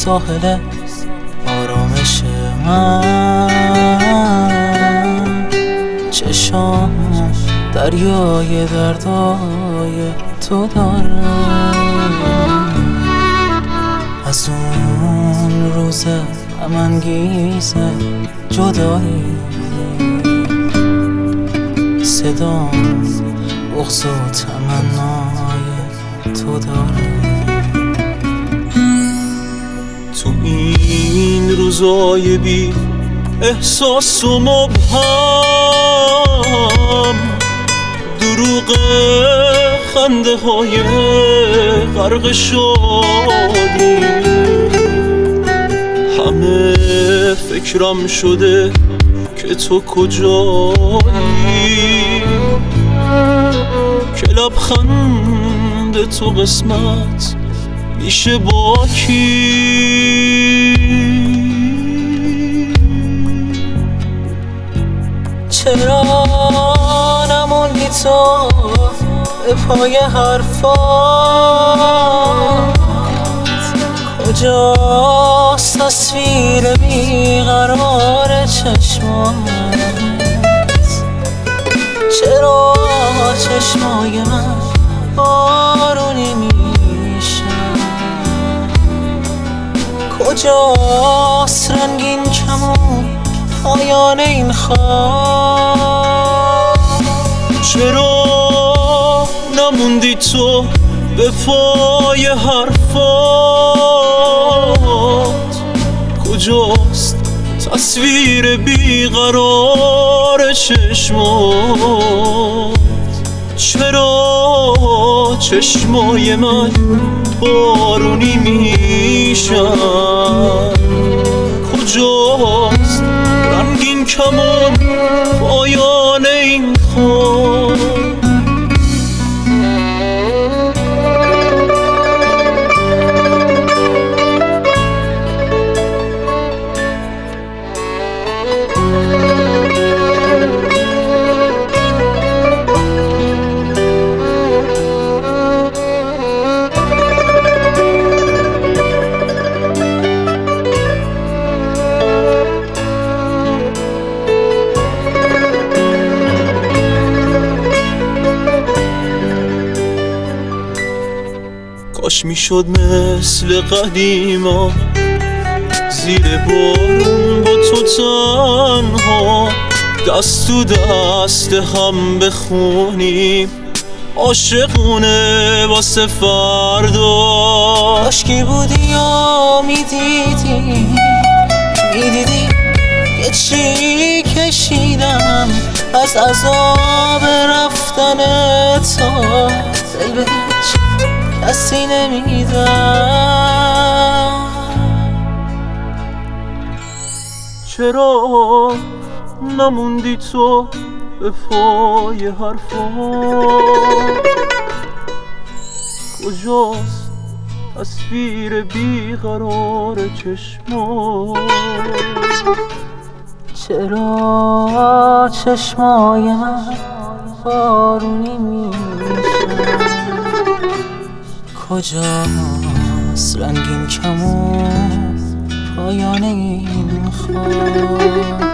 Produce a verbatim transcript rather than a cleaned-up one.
ساحل آرامش من، چشام دریای دردای تو داره. از اون روز غم‌انگیز جدایی صدام بغض و تمنای تو داره. تو این روزای بی احساس و مبهم، دروغ خنده های غرق شادی، همه فکرم شده که تو کجایی، که لبخند تو قسمت میشه با کی. چرا نموندی تو به پای حرفات؟ کجاست تصویر بیقرار چشمات؟ چرا چشمای من بارونی میشن؟ کجاست رنگین کمون پایان این خواب؟ چرا نموندی تو به پای حرفات؟ کجاست تصویر بیقرار چشمات؟ چرا چشمای من بارونی میشن؟ کجاست رنگین کمون پایان این خواب؟ کاش میشد مثل قدیما زیر بارون با تو تنها دست تو دست هم بخونیم عاشقونه واسه فردا. عاشقی بودی یا میدیدی میدیدی یه چی کشیدم از عذاب رفتن تو، دل به هیچ کسی نمیدم. چرا نموندی تو به پای حرفات؟ کجاست تصویر بیقرار چشمات؟ چرا چشمای من بارونی میشن؟ کجاست رنگین کمون پایان این خواب؟